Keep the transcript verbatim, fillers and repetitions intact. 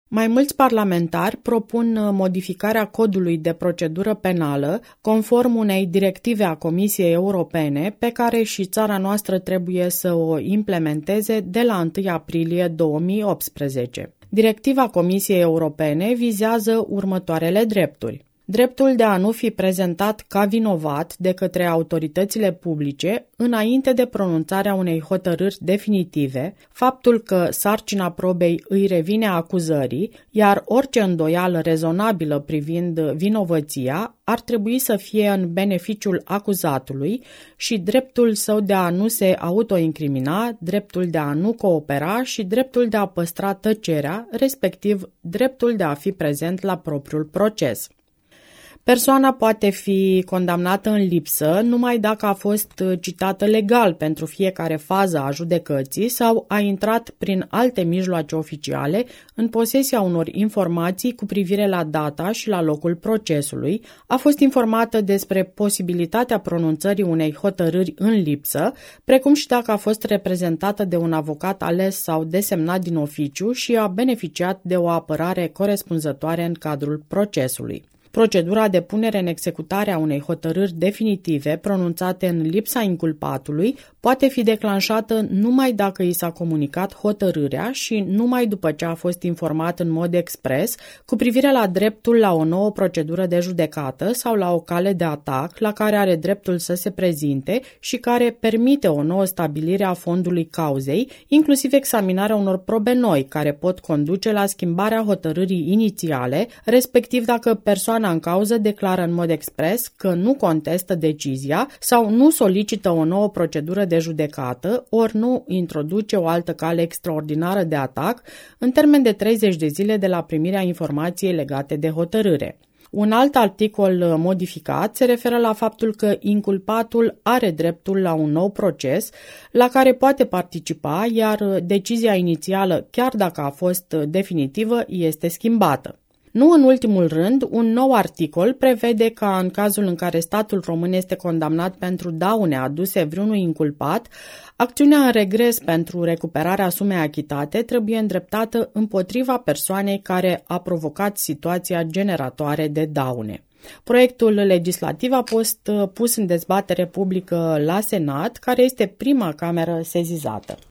Mai mulți parlamentari propun modificarea codului de procedură penală conform unei directive a Comisiei Europene pe care și țara noastră trebuie să o implementeze de la întâi aprilie două mii optsprezece. Directiva Comisiei Europene vizează următoarele drepturi. Dreptul de a nu fi prezentat ca vinovat de către autoritățile publice înainte de pronunțarea unei hotărâri definitive, faptul că sarcina probei îi revine acuzării, iar orice îndoială rezonabilă privind vinovăția ar trebui să fie în beneficiul acuzatului și dreptul său de a nu se autoincrimina, dreptul de a nu coopera și dreptul de a păstra tăcerea, respectiv dreptul de a fi prezent la propriul proces. Persoana poate fi condamnată în lipsă numai dacă a fost citată legal pentru fiecare fază a judecății sau a intrat prin alte mijloace oficiale în posesia unor informații cu privire la data și la locul procesului, a fost informată despre posibilitatea pronunțării unei hotărâri în lipsă, precum și dacă a fost reprezentată de un avocat ales sau desemnat din oficiu și a beneficiat de o apărare corespunzătoare în cadrul procesului. Procedura de punere în executare a unei hotărâri definitive pronunțate în lipsa inculpatului poate fi declanșată numai dacă i s-a comunicat hotărârea și numai după ce a fost informat în mod expres cu privire la dreptul la o nouă procedură de judecată sau la o cale de atac la care are dreptul să se prezinte și care permite o nouă stabilire a fondului cauzei, inclusiv examinarea unor probe noi care pot conduce la schimbarea hotărârii inițiale, respectiv dacă persoana în cauză declară în mod expres că nu contestă decizia sau nu solicită o nouă procedură de judecată, ori nu introduce o altă cale extraordinară de atac în termen de treizeci de zile de la primirea informației legate de hotărâre. Un alt articol modificat se referă la faptul că inculpatul are dreptul la un nou proces la care poate participa, iar decizia inițială, chiar dacă a fost definitivă, este schimbată. Nu în ultimul rând, un nou articol prevede ca în cazul în care statul român este condamnat pentru daune aduse vreunui inculpat, acțiunea în regres pentru recuperarea sumei achitate trebuie îndreptată împotriva persoanei care a provocat situația generatoare de daune. Proiectul legislativ a fost pus în dezbatere publică la Senat, care este prima cameră sesizată.